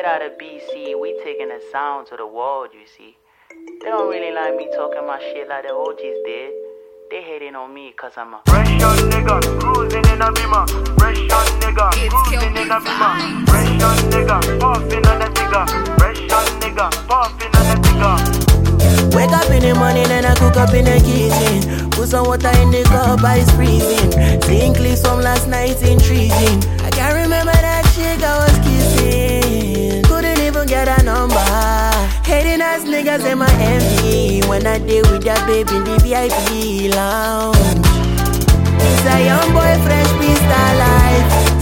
Straight out of BC, we taking the sound to the world, you see. They don't really like me talking my shit like the OGs did. They hating on me cause I'm a fresh young nigga, cruising in a Beamer. Fresh young nigga, cruising in a Beamer. Fresh young nigga, puffing on a Tigger. Fresh young nigga, puffing on a Tigger. Wake up in the morning and I cook up in the kitchen. Put some water in the cup, ice freezing. Seeing clips from last night, intriguing. I can't remember that chick I was kissing. Couldn't even get a number. Hating ass niggas in my envy. When I deal with that baby in the VIP lounge. It's a young boy, fresh pista life.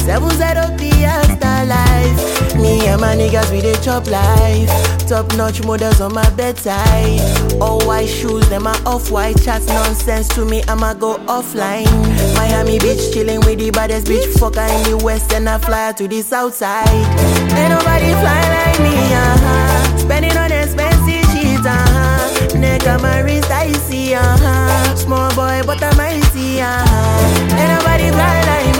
7-0 star life. Me and my niggas, we dey chop life. Top notch models on my bedside. All white shoes, them are off-white. Chats nonsense to me, I'ma go offline. Miami Beach, chilling with the baddest bitch. Fucker in the west and I fly to the south side. Ain't nobody fly like me, Spending on expensive shit, Neck on my wrist, I see, Small boy, but I'm icy, Ain't nobody fly like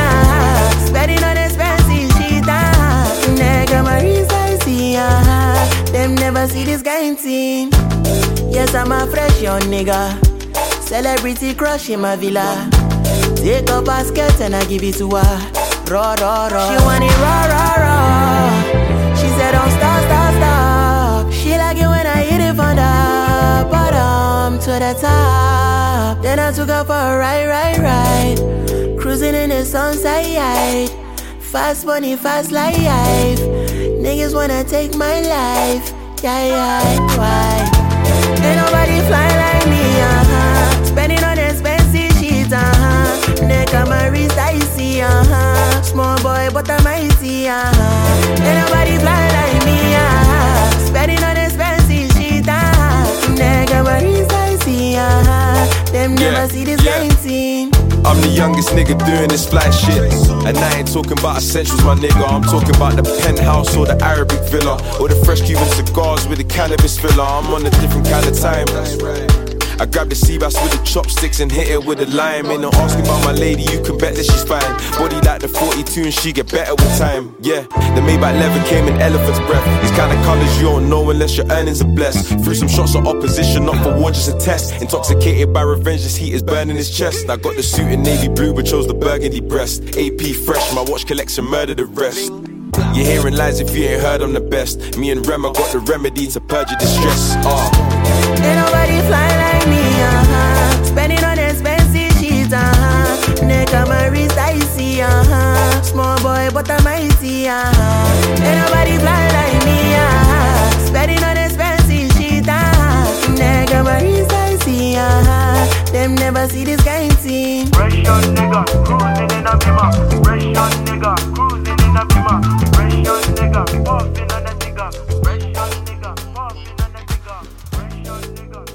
me, Spending on expensive shit, Neck on my wrist, I see, Them never see this kind thing. Yes, I'm a fresh young nigga. Celebrity crush in my villa. Take up a skirt and I give it to her. Raw, raw, raw. She want it raw, raw, raw. She said don't stop, stop, stop. She like it when I hit it from the bottom to the top. Then I took her for a ride, ride, ride. Cruising in the sunset. Fast money, fast life. Niggas wanna take my life. Yeah, yeah, why? Ain't nobody fly like me, Spending on expensive shit, Neck on my wrist, I see, Small boy, but I'm icy, Ain't nobody fly like me, Spending on expensive shit, Neck on my wrist, I see, Them never see this kind thing. I'm the youngest nigga doing this fly shit. And I ain't talking about essentials, my nigga. I'm talking about the penthouse or the Arabic villa, or the fresh Cuban cigars with the cannabis filler. I'm on a different kind of time. I grab the sea bass with the chopsticks and hit it with a lime. Ain't no asking about my lady, you can bet that she's fine. Body like the 42 and she get better with time. Yeah, the Maybach leather came in elephant's breath. These kind of colors you don't know unless your earnings are blessed. Threw some shots of opposition, not for war, just a test. Intoxicated by revenge, this heat is burning his chest. I got the suit in navy blue but chose the burgundy breast. AP fresh, my watch collection murder the rest. You're hearing lies if you ain't heard I'm the best. Me and Rem, I got the remedy to purge your distress. Ain't nobody fly like me, Spending on expensive shit, Neck on my wrist, I see, Small boy, but I'm icy, Ain't nobody fly like me, Spending on expensive shit, Neck on my wrist, I see, Them never see this kind thing. Fresh young nigga, cruising in a Beamer. Fresh young nigga, cruising in a Beamer. Fresh young nigga, puffing on a Tigger. Fresh young nigga, puffing on a Tigger. Fresh young nigga.